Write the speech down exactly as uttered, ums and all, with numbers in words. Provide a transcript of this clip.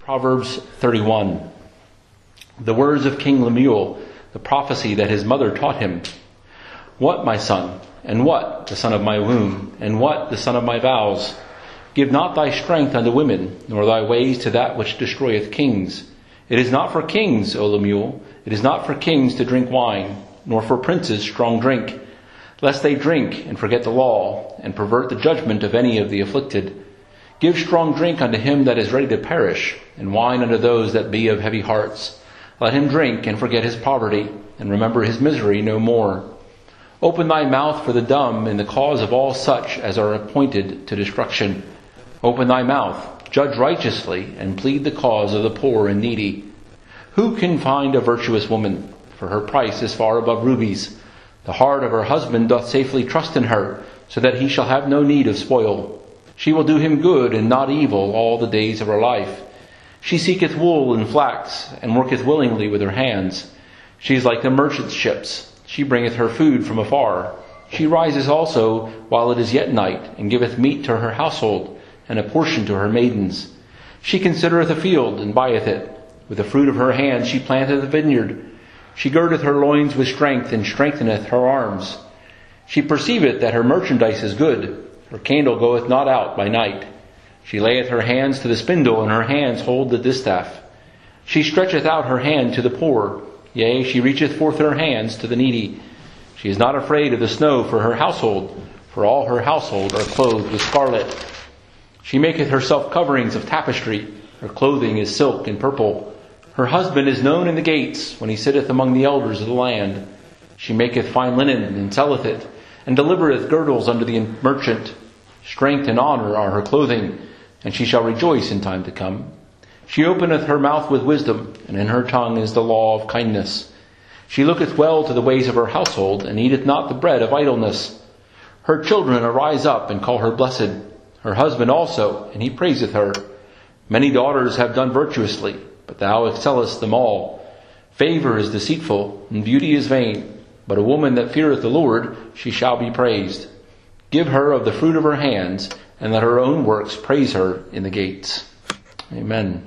Proverbs thirty-one. The words of King Lemuel, the prophecy that his mother taught him. What, my son, and what, the son of my womb, and what, the son of my vows? Give not thy strength unto women, nor thy ways to that which destroyeth kings. It is not for kings, O Lemuel, it is not for kings to drink wine, nor for princes strong drink, lest they drink and forget the law, and pervert the judgment of any of the afflicted. Give strong drink unto him that is ready to perish, and wine unto those that be of heavy hearts. Let him drink and forget his poverty, and remember his misery no more. Open thy mouth for the dumb in the cause of all such as are appointed to destruction. Open thy mouth, judge righteously, and plead the cause of the poor and needy. Who can find a virtuous woman? For her price is far above rubies. The heart of her husband doth safely trust in her, so that he shall have no need of spoil. She will do him good and not evil all the days of her life. She seeketh wool and flax, and worketh willingly with her hands. She is like the merchant's ships. She bringeth her food from afar. She rises also while it is yet night, and giveth meat to her household, and a portion to her maidens. She considereth a field, and buyeth it. With the fruit of her hands she planteth a vineyard. She girdeth her loins with strength, and strengtheneth her arms. She perceiveth that her merchandise is good. Her candle goeth not out by night. She layeth her hands to the spindle, and her hands hold the distaff. She stretcheth out her hand to the poor. Yea, she reacheth forth her hands to the needy. She is not afraid of the snow for her household, for all her household are clothed with scarlet. She maketh herself coverings of tapestry. Her clothing is silk and purple. Her husband is known in the gates, when he sitteth among the elders of the land. She maketh fine linen, and selleth it, and delivereth girdles unto the merchant. Strength and honor are her clothing, and she shall rejoice in time to come. She openeth her mouth with wisdom, and in her tongue is the law of kindness. She looketh well to the ways of her household, and eateth not the bread of idleness. Her children arise up and call her blessed, her husband also, and he praiseth her. Many daughters have done virtuously, but thou excellest them all. Favor is deceitful, and beauty is vain, but a woman that feareth the Lord, she shall be praised. Give her of the fruit of her hands, and let her own works praise her in the gates. Amen.